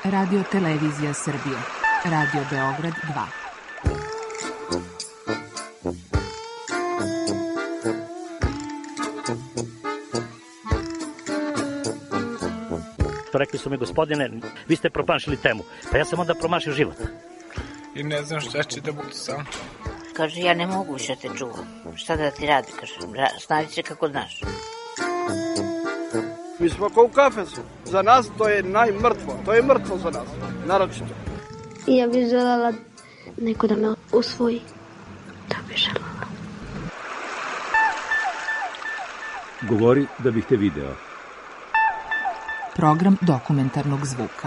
Radio Televizija Srbije. Radio Beograd 2. Rekli su mi, gospodine, vi ste promašili temu. Pa ja sam onda promašio život. I ne znam šta će da budu sam. Kaže, ja ne mogu više te čuvam. Šta da ti radi, kaže, snađi se kako znaš. Mi smo kao u kafesu. Za nas to je najmrtvo. To je mrtvo za nas, naročito. Ja bih želela neko da me usvoji. To bih želela. Govori da bih te video. Program dokumentarnog zvuka.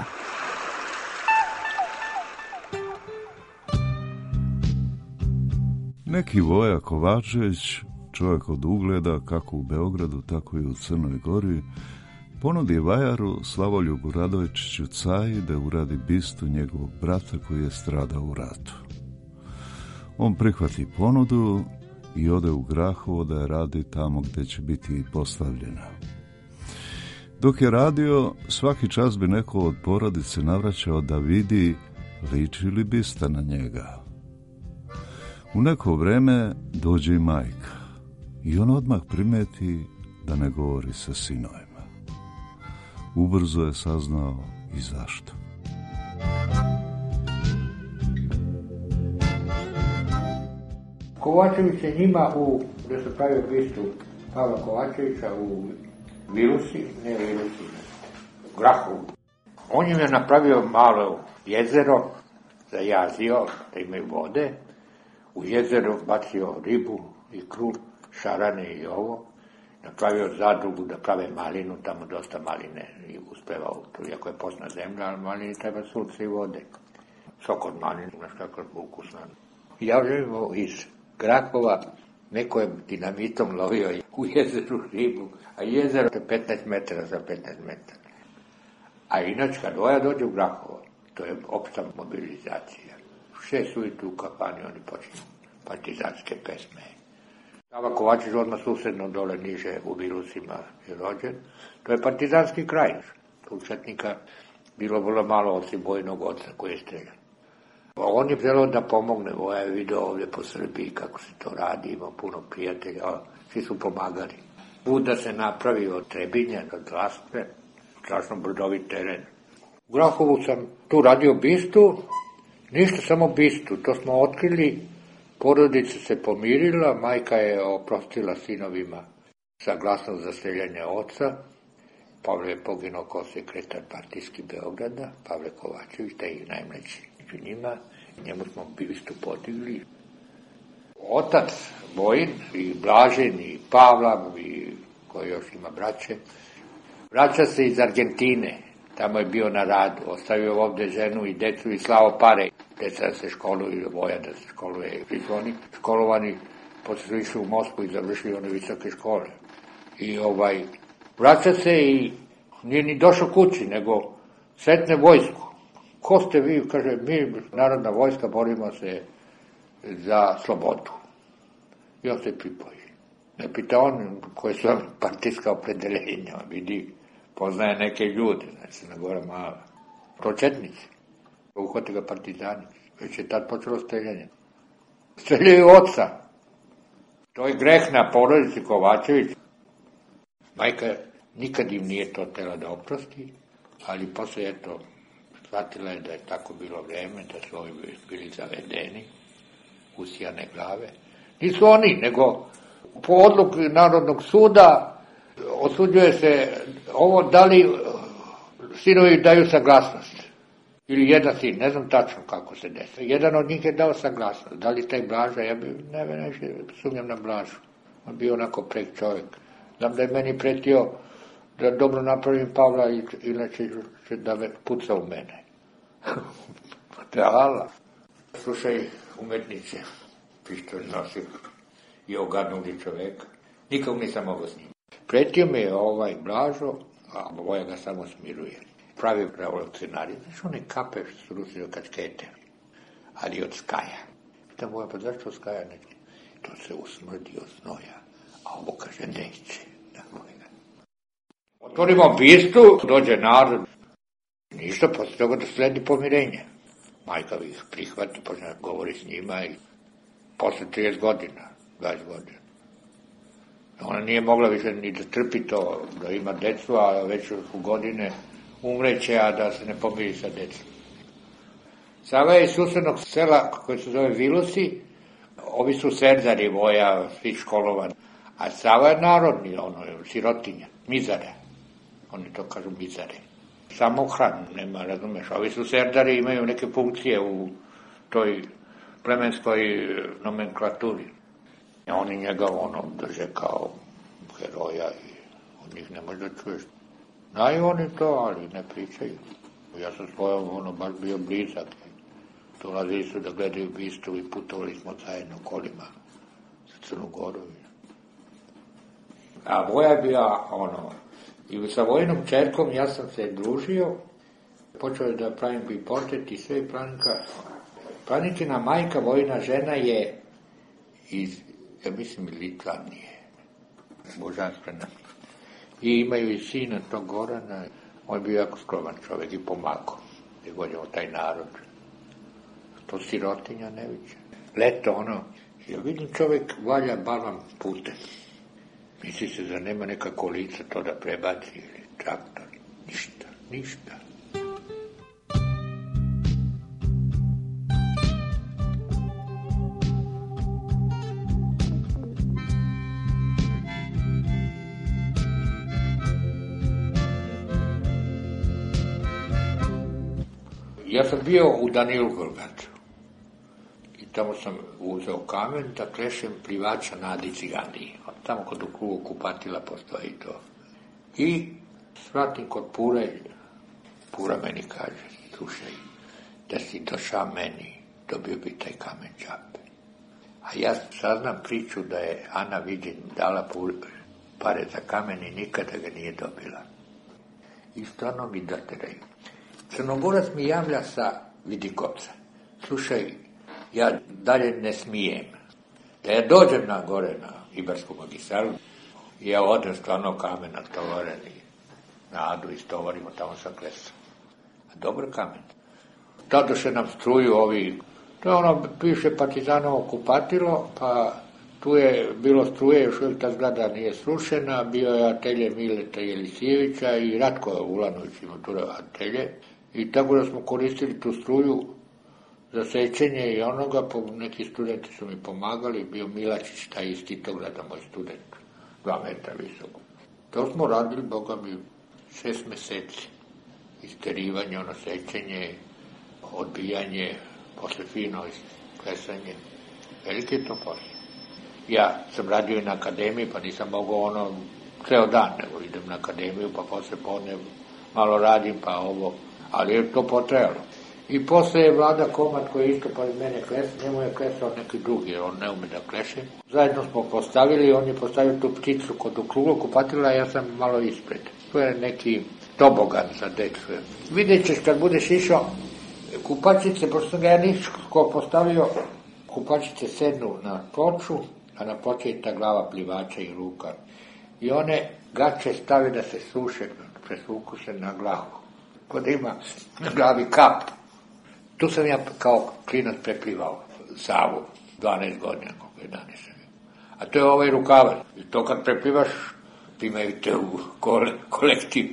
Neki Voja Kovačević, čovjek od ugleda kako u Beogradu, tako i u Crnoj Gori, ponudi vajaru Slavoljubu Radojčiću Caji da uradi bistu njegovog brata koji je stradao u ratu. On prihvati ponudu i ode u Grahovo da je radi tamo gdje će biti postavljena. Dok je radio, svaki čas bi neko od porodice navraćao da vidi liči li bista na njega. U neko vreme dođe i majka i on odmah primeti da ne govori sa sinovima. Ubrzo je saznao i zašto. Kovačević je njima gdje se pravio bistu Pavla Kovačevića u Grahovu. On im je napravio malo jezero, zajazio da imaju vode. U jezero bacio ribu i kruh, šarane i ovo. Napravio zadrugu da prave malinu, tamo dosta maline i uspevao, iako je posna zemlja, ali malini treba sunce i vode. Sok od malinu, znaš kako je ukusno. Javljamo iz Grahova, neko je dinamitom lovio u jezeru ribu, a jezero je 15 metara za 15 metara. A inače, kad Voja dođe u Grahovo, to je opšta mobilizacija. 6 ujutru u kafani oni počinu partizanske pesme. Sava Kovačić odmah susedno dole niže u Virusima je rođen. To je partizanski kraj. U Četnika bilo vrlo malo osim Bojinog oca koji je streljan. On je želeo da pomogne, Voja je video ovdje po Srbiji kako se to radi, ima puno prijatelja, svi su pomagali. Put da se napravi od Trebinja do Dlastre, strašno brdovit teren. U Grahovu sam tu radio bistu, ništa samo bistu, to smo otkrili, porodica se pomirila, majka je oprostila sinovima saglasnost za streljanje oca, Pavle je poginuo kao sekretar partijski Beograda, Pavle Kovačević, taj je najmlađi među njima, njemu smo bistu podigli. Otac Vojin i Blažen i Pavla i koji još ima braće, vraća se iz Argentine, tamo je bio na radu, ostavio ovdje ženu i decu i slao pare. Deca da se školuju, Voja da se školuje, svi su oni školovani, posle su išli u Moskvu i završili one visoke škole. I vraća se i nije ni došao kući, nego sretne vojsku. Ko ste vi? Kaže, mi, narodna vojska, borimo se za slobodu. I on se pripoji. Ne pita on koje su partijska opredeljenja, vidi, poznaje neke ljude, znači Crna Gora mala. To četnici. Uhvate ga partizani. Već je tad počelo streljanje. Streljaju oca. To je greh na porodici Kovačević. Majka nikad im nije to htjela da oprosti, ali posle shvatila je da je tako bilo vreme, da su ovi bili zavedeni, usijane glave. Nisu oni, nego po odluku Narodnog suda osuđuje se ovo da li sinovi daju saglasnost. Ili jedan sin, ne znam tačno kako se desi. Jedan od njih je dao saglasnost. Da li taj Blaža, ja bi najviše sumnjam na Blažu. On bio onako prek čovjek. Znam da je meni pretio da dobro napravim Pavla, inače će da me puca u mene. Da, slušaj, umetnice, pištolj nosi i ogadnuli čovjeka. Nikog nisam mogao s njim. Pretio me je Blažo, a Voja ga samo smiruje. Pravi revolucionari. Znaš, one kape što su Rusi od kačkete, ali od skaja. Pitam Voja, pa zašto od skaja neće? To se usmrdi od znoja, a ovo kaže neće. Otvorimo bistu, dođe narod. ništa, posle toga da sledi pomirenje. Majka ih prihvati, počne govori s njima i posle 30 godina, 20 godina. Ona nije mogla više ni da trpi to, da ima decu, a već u godine umreće, a da se ne pomiri sa decom. Sava je iz susednog sela koje se zove Vilusi, ovi su serzari, voja, svi školovani, a Sava je narodni, ono je sirotinja, mizare, oni to kažu mizare. Samo hran, nema, razumeš, ovi su serdari, imaju neke funkcije u toj plemenskoj nomenklaturi. Oni njega drže kao heroja i od njih ne može da čuješ. Znaju oni to, ali ne pričaju. Ja sam svojom baš bio blizak. Dolazili su da gledaju bistu i putovali smo zajedno kolima za Crnu Goru. A Voja je bila i sa Vojinom čerkom ja sam se družio, počeo da pravim bi portret i sve Planinka. Planinkina majka, Vojina žena je iz, ja mislim, Litvanije, božanstvena. I imaju i sina tog Gorana, on je bio jako skroman čovjek i pomagao. I voljamo taj narod. To sirotinja ne viće. Leto, ja vidim čovjek valja balvan putem. Misli se da nema neka kolica to da prebaci ili traktor. Ništa. Ja sam bio u Danilogorgaču i tamo sam uzeo kamen da klešem plivača Nadi Ciganiji. Tamo kod u krugu kupatila postoji to. I svratim kod Pure, Pura meni kaže, slušaj, da si došao meni, dobio bi taj kamen džabe. A ja saznam priču da je Ana Viđen dala pare za kamen i nikada ga nije dobila. I stvarno mi doteraju. Crnogorac mi javlja sa Vidikovca. Slušaj, ja dalje ne smijem. Da ja dođem na gore na Ibarsku magistralu i ja odem stvarno kamen na tovoren i na Adu istovarimo, tamo sam klesao. A dobar kamen. Tadoše nam struju ovi, to je piše Partizanovo kupatilo, pa tu je bilo struje, još uvijek ta zgrada nije srušena, bio je atelje Mileta Jelisijevića i Ratko Ulanović ima tu atelje. I tako da smo koristili tu struju za sečenje i neki studenti su mi pomagali, bio Milačić, taj iz Titograda, moj student, 2 metra visoko. To smo radili, Boga mi, 6 meseci. Isterivanje, sečenje, odbijanje, posle fino klesanje. Veliki je to posao. Ja sam radio i na akademiji, pa nisam mogao ceo dan, nego idem na akademiju, pa posle podne malo radim, pa ovo. Ali je to potrajalo. I posle je Vlada Komad koji je isto pored mene klesao, njemu je klesao neki drugi, jer on ne ume da kleše. Zajedno smo postavili, on je postavio tu pticu kod ukruglo kupatila, a ja sam malo ispred. To je neki tobogan za decu. Vidjet ćeš kad budeš išao, kupačice, pošto sam ga ja nisko postavio, kupačice sednu na ploču, a na ploči je ta glava plivača i ruka. I one gače stavi da se suše, presvuku se na glavu. Kod ima na glavi kap. Tu sam ja kao klinac preplivao Savu, 12 godina, 11. A to je ovaj rukavac. I to kad preplivaš, imaju te u kolektiv.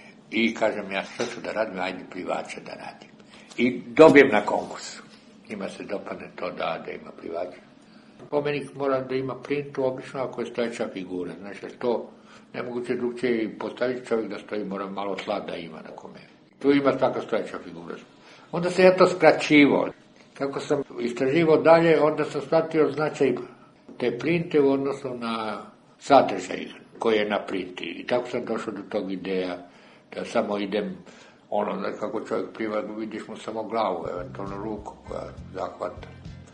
I kažem ja, što ću da radim, ajde plivača da radim. I dobijem na konkursu. Njima se dopadne to da ima plivača. Spomenik mora da ima plintu, obično ako je stojeća figura. Znači, to nemoguće drugčije i postaviti čovjek da stoji, mora malo tla da ima na kome. Tu ima svaka stojeća figura. Onda se ja to skraćivo. Kako sam istraživao dalje, onda sam shvatio značaj te plinte u odnosu na sadržaj koji je na plinti. I tako sam došao do tog ideja da samo idem, kako čovjek pliva, vidiš mu samo glavu, eventualno ruku koja zahvata.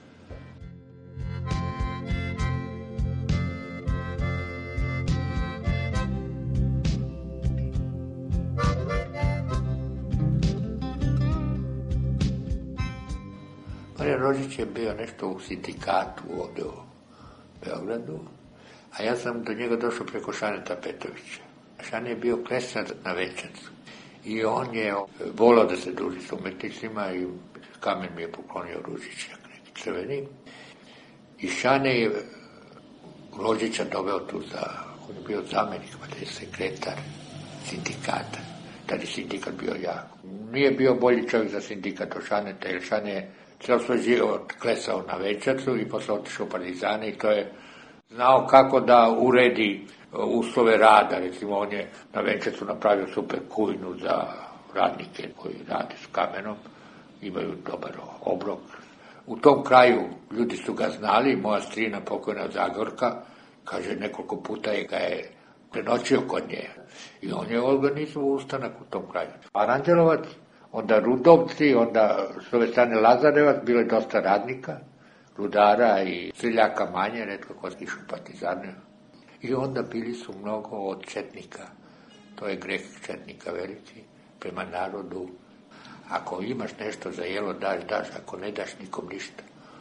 Marija Rožić je bio nešto u sindikatu ovdje u Beogradu, a ja sam do njega došao preko Šaneta Petrovića. Šan je bio klesar na Večancu I on je volao da se druži s umetnicima i kamen mi je poklonio ružičnjak neki crveni. I Šane je Ložića doveo tu on je bio zamenik, pa da je sekretar sindikata. Tad je sindikat bio jak. Nije bio bolji čovjek za sindikat od Šaneta, jer Šane je cijel svoj život klesao na Venčacu i posle otišao u Partizane i to je znao kako da uredi uslove rada. Recimo, on je na Venčacu napravio super kujnu za radnike koji rade s kamenom, imaju dobar obrok. U tom kraju ljudi su ga znali, moja strina pokojna Zagorka, kaže, nekoliko puta ga je prenoćio kod nje. I on je organizovao ustanak u tom kraju. Aranđelovac, onda Rudovci, onda s ove strane Lazarevac, bilo je dosta radnika, rudara i seljaka manje, retko ko išao u Partizane. I onda bili su mnogo od četnika. To je greh četnika veliki, prema narodu. Ako imaš nešto za jelo, daš, ako ne daš nikom ništa.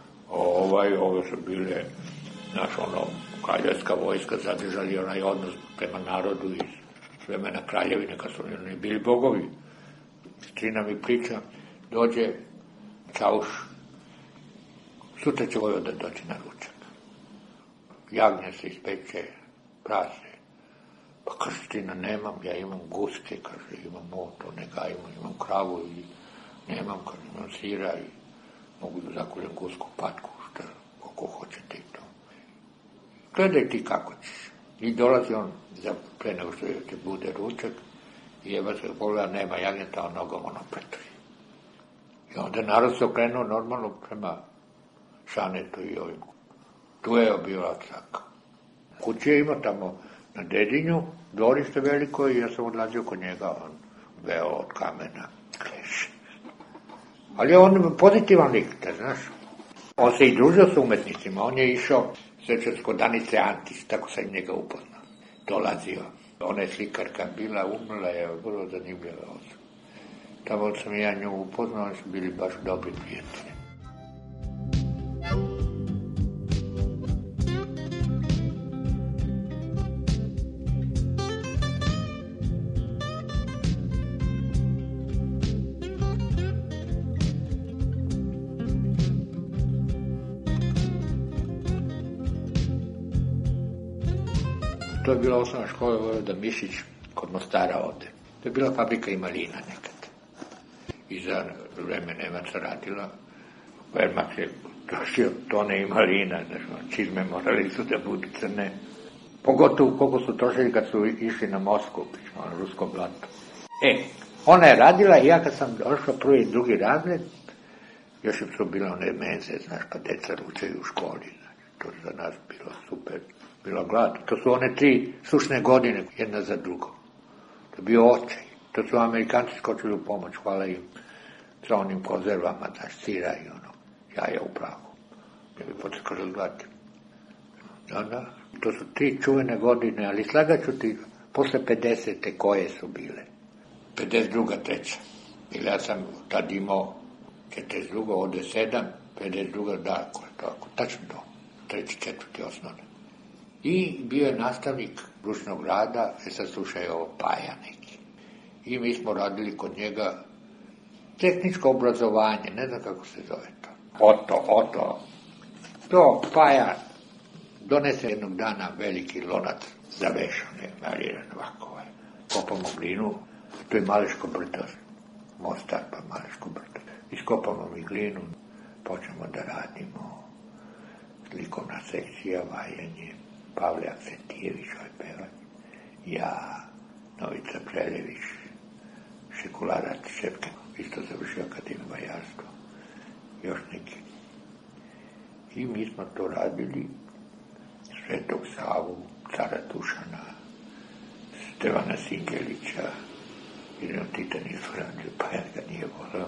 Ove su bile, kraljevska vojska zadržali onaj odnos prema narodu iz vremena kraljevine, kad su oni bili bogovi. Strina mi priča, dođe Čauš, sutra će Vojvoda doći na ručak. Jagnje se ispeče, prase. Pa kaže, Strina, nemam, ja imam guske, kaže, imam to, neka imam kravu i nemam, kaže, imam sira i mogu da zakuljem gusku patku, što, koliko hoćete i to. Gledaj ti kako ćeš. I dolazi on pre nego što će bude ručak i jeba se pogleda, nema jagnjeta, on nogom pretri. I onda narod se okrenuo normalno prema Šanetu i ovim. Tu je bila caka. Kuće ima tamo na Dedinju, dvorište veliko i ja sam odlazio kod njega, on veo od kamena, kleš. Ali on pozitivan lik, te znaš. On se i družio sa umetnicima, on je išao sećac kod Danice Antić, tako sam njega upoznao. Dolazio. Ona je slikarka bila, umrla je, vrlo zanimljiva osoba. Tamo sam ja nju upoznao, oni su bili baš dobri prijatelji. To je bila osnovna škola Vojvoda Mišić kod Mostara ovde. To je bila fabrika imalina nekad. I za vreme Nemaca radila. Wehrmacht je trošio tone imalina, znači čizme morali su da budu crne. Pogotovo koliko su trošili kad su išli na Moskvu, na rusko blato. Ona je radila i ja kad sam došao prvi i drugi razred, još je su bile one menze, znaš, pa deca ručaju u školi. Znači, to je za nas bilo super. Bila glad. To su one 3 sušne godine, jedna za drugo. To je bio očaj. To su Amerikanci skočili u pomoć, hvala im, sa onim konzervama, znaš, sira i jaja u prahu. Ja bi počekao razglati. Da. To su 3 čuvene godine, ali slagaću ti, posle 50. koje su bile. 52. 3. Ili ja sam tad imao 42. ovde 7, 52. da, tako, tačno to. 3. 4. osnovne. I bio je nastavnik ručnog rada, sad slušaj ovo, Paja neki. I mi smo radili kod njega tehničko obrazovanje, ne znam kako se zove to. Oto. To Paja donese jednog dana veliki lonac zavešan, maliran ovako. Kopamo glinu, to je Maleško brdo, Mostar pa Maleško brdo. Iskopamo mi glinu, počnemo da radimo, likovna sekcija, vajanje, Pavle Aksentijević, ovaj pevač, ja, Novica Preljević, Šekularac Šepke, isto završio Akademiju vajarstvo, još neki. I mi smo to radili, Svetog Savu, Cara Dušana, Stevana Singelića, jedino Tita nisu radio, pa ja ga nije volao.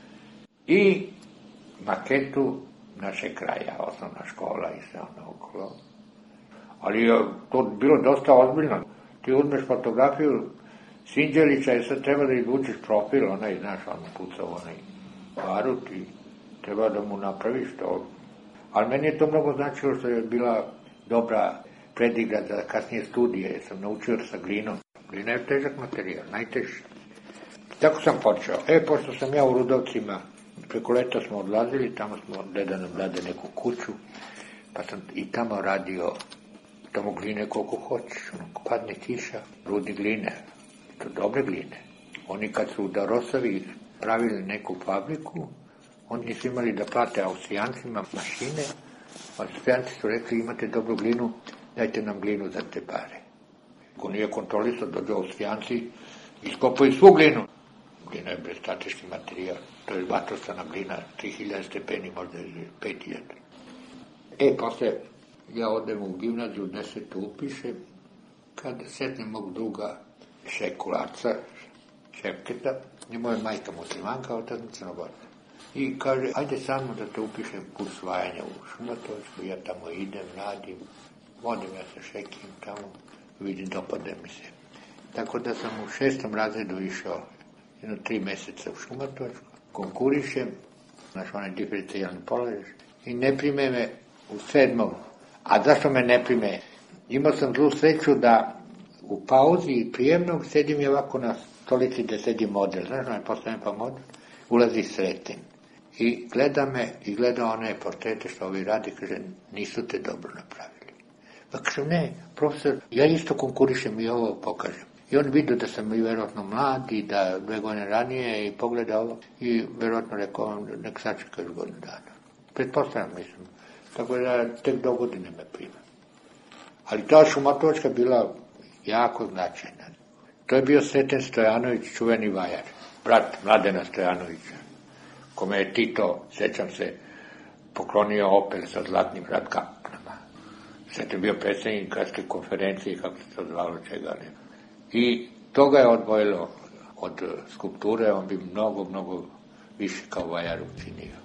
I maketu našeg kraja, osnovna škola i sve ono okolo. Ali je to bilo dosta ozbiljno. Ti uzmeš fotografiju Sinđelića i sad treba da izvučiš profil, onaj, znaš, on pucao onaj barut i treba da mu napraviš to. Ali meni je to mnogo značilo što je bila dobra predigra za kasnije studije, jer sam naučio sa glinom. Glina je težak materijal, najteži. Tako sam počeo. Pošto sam ja u Rudovcima, preko leta smo odlazili, tamo smo deda nam dade neku kuću, pa sam i tamo radio, tamo gline koliko hoćeš, padne kiša, rudi gline, to dobre gline. Oni kad su u Darosavi pravili neku fabriku, oni nisu imali da plate Austrijancima mašine, Austrijanci su rekli imate dobru glinu, dajte nam glinu za te pare. Ko nije kontrolisao, dođu Austrijanci, iskopaju svu glinu. Glina je strateški materijal, to je vatrosana glina, 3000 stepeni, možda 5000. Posle ja odem u gimnaziju, 10. upišem, kada setnem mog druga Šekularca, Šepketa, njemu je majka muslimanka, otac Crnogorca. I kaže, ajde samo da te upišem kurs vajanja u Šumatovačku, ja tamo idem, radim, vodim ja sa Šekim tamo, vidim, dopade mi se. Tako da sam u 6. razredu išao 3 meseca u Šumatovačku, konkurišem, onaj diferencijalni položaj, i ne prime me u 7. A zašto me ne prime? Imao sam zlu sreću da u pauzi prijemnog sedim je ovako na stolici gde sedi model, znaš, onaj postavljen pa model, ulazi Sreten. I gleda me, i gleda one portrete što ovi radi, kaže, nisu te dobro napravili. Pa kažem, ne, profesor, ja isto konkurišem i ovo pokažem. I on vidio da sam i verovatno mlad i da 2 godine ranije i pogleda ovo i verovatno rekao, nek sačekaš godinu dana. Pretpostavljam, mislim. Tako da tek do godine me prima. Ali ta Šumatovačka bila jako značajna. To je bio Sreten Stojanović, čuveni vajar, brat Mladena Stojanovića, kome je Tito, sećam se, poklonio Opel sa zlatnim radkapnama. Sreten je bio predsjednik gradske konferencije, kako se to zvalo, čega ne. I to ga je odvojilo od skulpture, on bi mnogo više kao vajar učinio.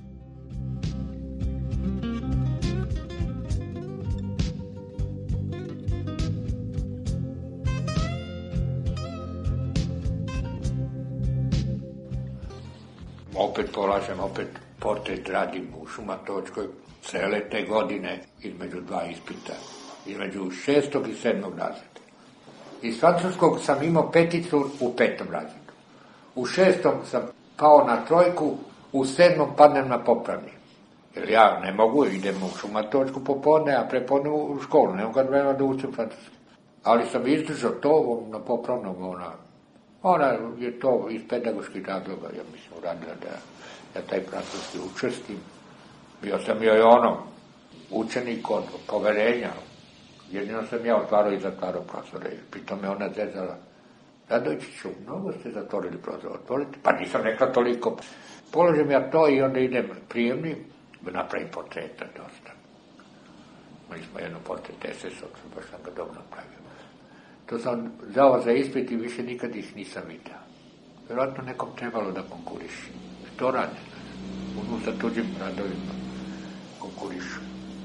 Opet polažem, opet portret radim u Šumatovačkoj cele te godine između 2 ispita, između 6. i 7. razreda. Iz francuskog sam imao 5 u 5. razredu. U 6. sam pao na 3, u 7. padnem na popravni. Jer ja ne mogu, idem u Šumatovačku popodne, a prepodne u školu, nemam kad vremena da učim francuski. Ali sam izdržao to na popravnog, ona je to iz pedagoških razloga, ja mislim, uradila da ja taj francuski učvrstim. Bio sam joj učenik od poverenja. Jedino sam ja otvarao i zatvarao prozore. Pritom me ona zezala. Radojičiću, mnogo ste zatvorili prozor, otvorite. Pa nisam rekla toliko. Položim ja to i onda idem prijemni, napravim portreta dosta. Imali smo jedno portret SS-ovca, baš sam ga dobro napravio. To sam zao za ispit i više nikad ih nisam vidio. Vjerojatno nekom trebalo da konkuriši. Što rade? Unu sa tuđim radovima konkurišu.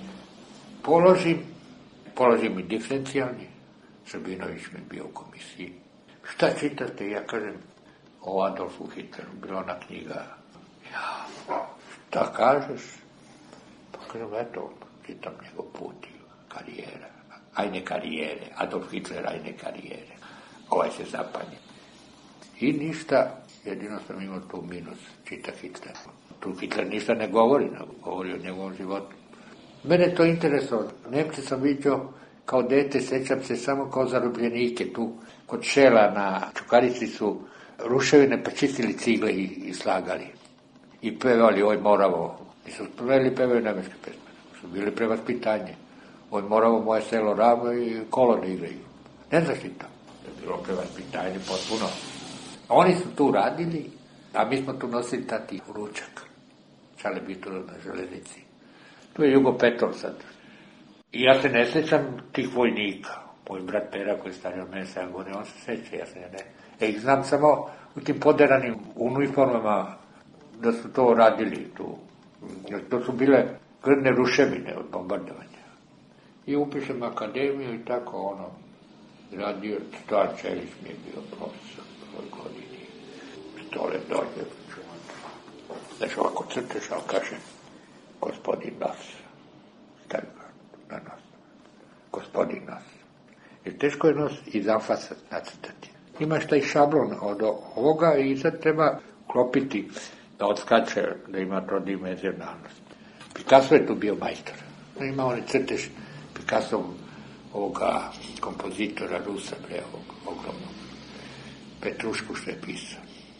Položim i diferencijalni. Srbinović mi je bio u komisiji. Šta čitate? Ja kažem o Adolfu Hitleru. Bila ona knjiga. Ja, šta kažeš? Pa kažem, eto, čitam njegov put i karijera. Ajne karijere. Adolf Hitler, ajne karijere. Ovaj se zapanje. I ništa, jedino sam imao tu minus, čita Hitler. Tu Hitler ništa ne govori, govori o njegovom životu. Mene to interesovalo. Nemce sam vidio kao dete, sećam se samo kao zarobljenike tu. Kod Šela na Čukarici su ruševine počistili cigle i slagali. I pevali Oj Moravo. Nisu pevali nemeske pesme. Su bili prevaspitanje. Oj Moravo, moje selo ravno i kolo da igraju. Ne znaš li to? To je bilo prevaspitanje potpuno. Oni su tu radili, a mi smo tu nosili tati ručak. Čale Bitura na železnici. Tu je Jugo Petrov sad. I ja se ne sećam tih vojnika. Moj brat Pera koji je stariji od mene 7 godina, on se seća, ja se ne. Ih znam samo u tim poderanim uniformama da su to radili tu. To su bile grdne ruševine od bombardovanja. I upišem akademiju i tako radio, Stojan Čelić mi je bio profesor u ovoj godini. Stole dođe, znaš ovako crteš, ali kaže, gospodin Nas, stavio na nos, gospodin Nas. Jer teško je nos iz amfasa nacrtati. imaš taj šablon od ovoga i sad treba klopiti da odskače, da ima trodimenzionalnost. Picasso je tu bio majstor. Ima onaj crtež Picasso ovoga kompozitora Rusa, ogromnog. Petrušku što je pisao.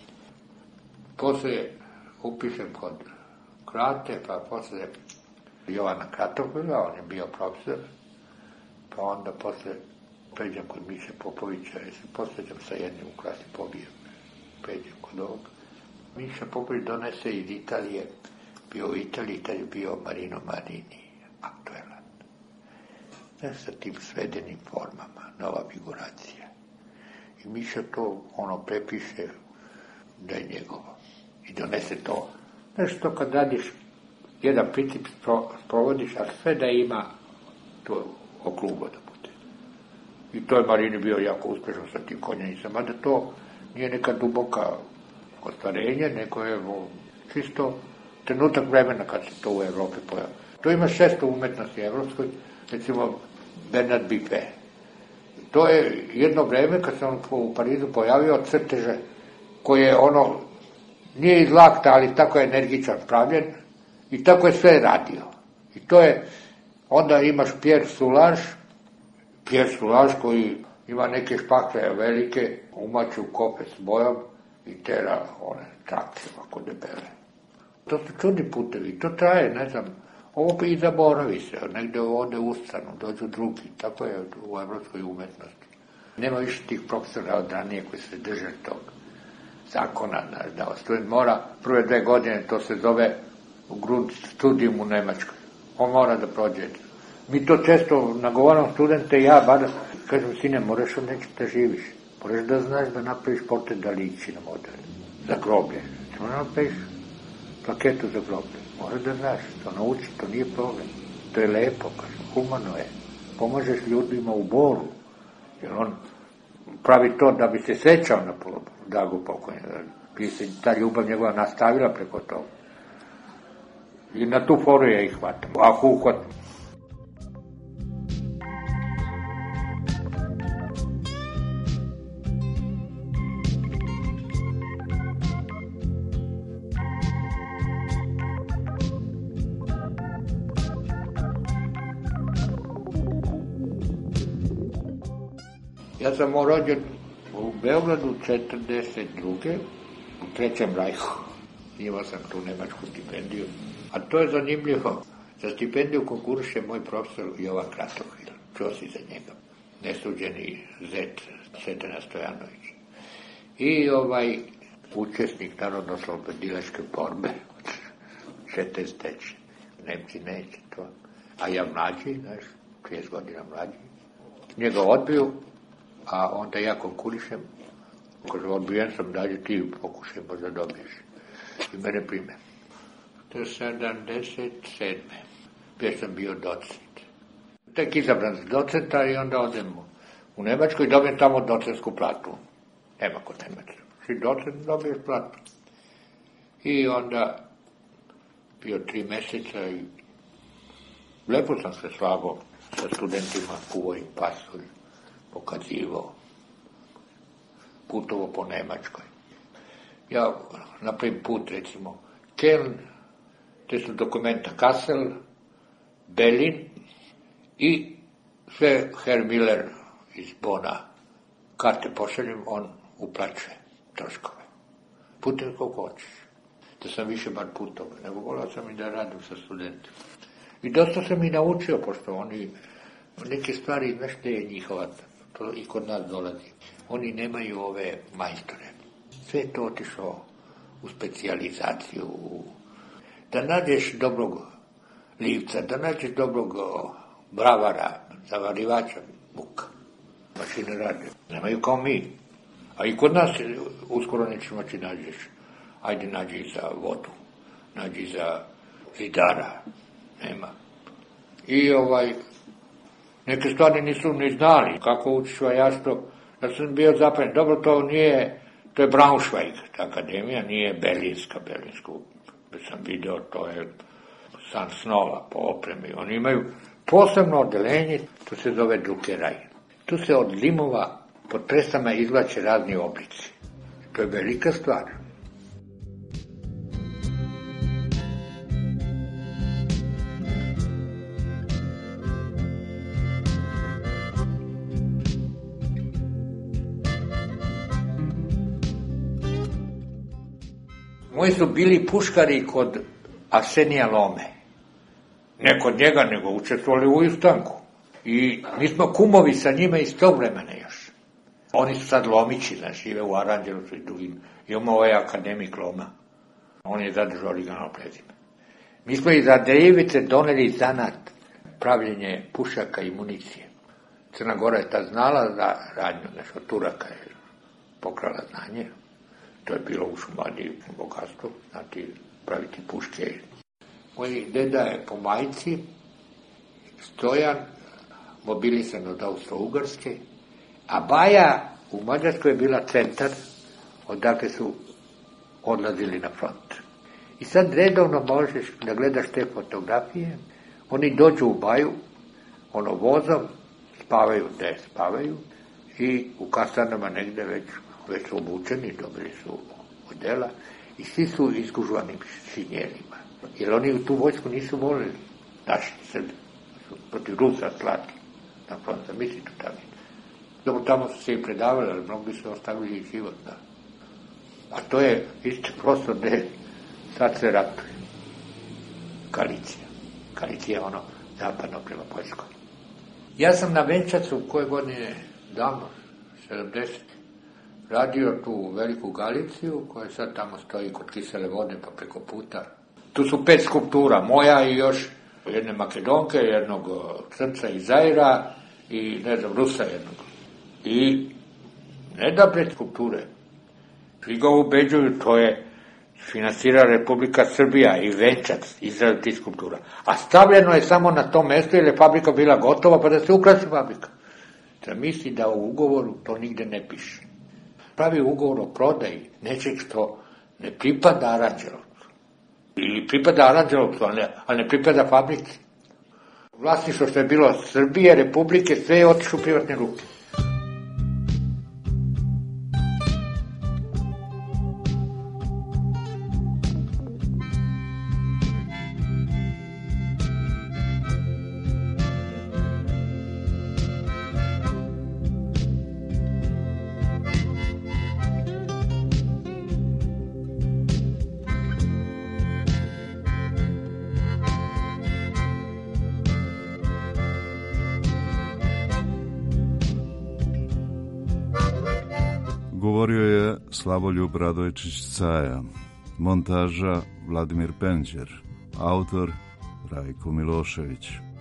Poslije upišem kod Krate, pa poslije Jovana Kratohvila, on je bio profesor, pa onda poslije pređem kod Miše Popovića, jer se posveđam sa jednim u klasi pobijem. Pređem kod ovog. Miša Popović donese iz Italije, bio u Italiji, tad je bio Marino Marini, aktuelan. Sa tim svedenim formama, nova figuracija. I Miša to prepiše da je njegovo. I donese to. Znaš to kad radiš jedan princip sprovodiš, a sve da ima to okrugo da bude. I to je Marini bio jako uspješno sa tim konjenicama, da to nije neka duboka ostvarenje, nego je čisto trenutak vremena kad se to u Evropi pojavi. To ima 600 umetnosti evropskoj, recimo Bernard Biffet. To je jedno vreme kad se on u Parizu pojavio crteže koje nije iz lakta, ali tako je energičan pravljen i tako je sve radio. I to je, onda imaš Pierre Soulages koji ima neke špakle velike, umači u kope s bojom i tera one trakce ovako debele. To su čudni putevi, to traje, ne znam, ovo i zaboravi se, negde ovde ustanu, dođu drugi, tako je u evropskoj umetnosti. Nema više tih profesora od ranije koji se drže tog zakona, da student mora prve 2 godine, to se zove studijum u Nemačkoj. On mora da prođe. Mi to često nagovaram studente, ja kažem, sine, moraš od nečeg da živiš. Moraš da znaš da napraviš portret Dalići na modelu. Za groblje. Moraš da napraviš plaketu za groblje. Moraš da znaš, to nauči, to nije problem. To je lepo, kažem, humano je. Pomažeš ljudima u boru. Jer on pravi to da bi se sećao na Dagu pokojnje. Bi se ta ljubav njegova nastavila preko toga. I na tu foru ja ih hvatam. Ako uhvatam. Ja sam rođen u Beogradu 1942. u Trećem rajhu. Imao sam tu nemačku stipendiju. A to je zanimljivo. Za stipendiju konkuriše moj profesor Jovan Kratohvil. Čuo si za njega. Nesuđeni zet Sretena Stojanović. I učesnik narodno-oslobodilačke borbe. 43. Nemci neće to. A ja mlađi, 30 godina mlađi. Njega odbiju. A onda ja konkurišem, kaže, odbijen sam, dalje ti pokušaj možda dobiješ. I mene prime. To je 77. Bio sam bio docent. Tek izabran za docenta i onda odem u Nemačku i dobijem tamo docentsku platu. Nema kod Nemačka. Si docent, dobiješ platu. I onda bio 3 meseca i lepo sam se slagao sa studentima, kuvao im pasulj, pokazivao, putovo po Nemačkoj. Ja napravim put, recimo, Köln, te su dokumenta Kassel, Berlin i sve Herr Miller iz Bona. Karte pošaljem, on uplaćuje troškove. Putujem koliko hoćeš. Da sam više bar putovao, nego volao sam i da radim sa studentima. I dosta sam i naučio, pošto oni neke stvari, znaš te je njihova, to i kod nas dolazi. Oni nemaju ove majstore. Sve je to otišlo u specijalizaciju. Da nađeš dobrog livca, da nađeš dobrog bravara, zavarivača, muka. Mašine rade. Nemaju kao mi. A i kod nas uskoro nećeš moći nađeš. Ajde nađi za vodu, nađi za zidara. Nema. I neke stvari nisu ni znali. Kako učiš vajaštvo? Ja sam bio zapanjen. Dobro, to je Braunschweig, ta akademija, nije Berlinska. Sam video, to je san snova po opremi. Oni imaju posebno odelenje, to se zove drukeraj. Tu se od limova pod presama izvlače razni oblici. To je velika stvar. Moji su bili puškari kod Arsenija Lome. Ne kod njega, nego učestvovali u ustanku. I mi smo kumovi sa njima iz tog vremena još. Oni su sad Lomići, znači, žive u Aranđelovcu i drugim. Imamo ovaj akademik Loma. On je zadržao originalno prezime. Mi smo iz Adrejevice doneli zanat pravljenje pušaka i municije. Crna Gora je ta znala za radnju, nešto Turaka je pokrala znanje. To je bilo u Šumadiji bogatstvo, znači praviti puške. Moj deda je po majci Stojan, mobilisan od Austro-Ugarske, a Baja u Mađarskoj je bila centar, odakle su odlazili na front. I sad redovno možeš da gledaš te fotografije, oni dođu u Baju, vozom, spavaju gde spavaju i u kasanama negde već su obučeni, dobili su odela i svi su izgužvanim šinjelima. Jer oni u tu vojsku nisu volili, naši Srbi, su protiv Rusa slati na front, misli to tamo. Dobro, tamo su se i predavali, ali mnogi su ostavili i život. Da. A to je isto prosto gde sad se ratuje. Galicija. Galicija je zapadno prema Poljskoj. Ja sam na Venčacu koje godine davno, 70, radio tu veliku Galiciju, koja sad tamo stoji kod Kisele vode, pa preko puta. Tu su 5 skulptura, moja i još jedne Makedonke, jednog Crnca iz Zaira i, ne znam, Rusa jednog. I ne da pred skulpture. Svi ga ubeđuju, to je finansira Republika Srbija i Venčac, izradu tih skulptura. A stavljeno je samo na to mesto, jer je fabrika bila gotova, pa da se ukrasi fabrika. Da misli da u ugovoru to nigde ne piše. Pravi ugovor o prodaji nečeg što ne pripada Aranđelovcu. Ili pripada Aranđelovcu, ali ne pripada fabrici. Vlasništvo što je bilo Srbije, Republike, sve je otišlo u privatne ruke. Govorio je Slavoljub Radojčić-Caja, montaža Vladimir Penđer, autor Rajko Milošević.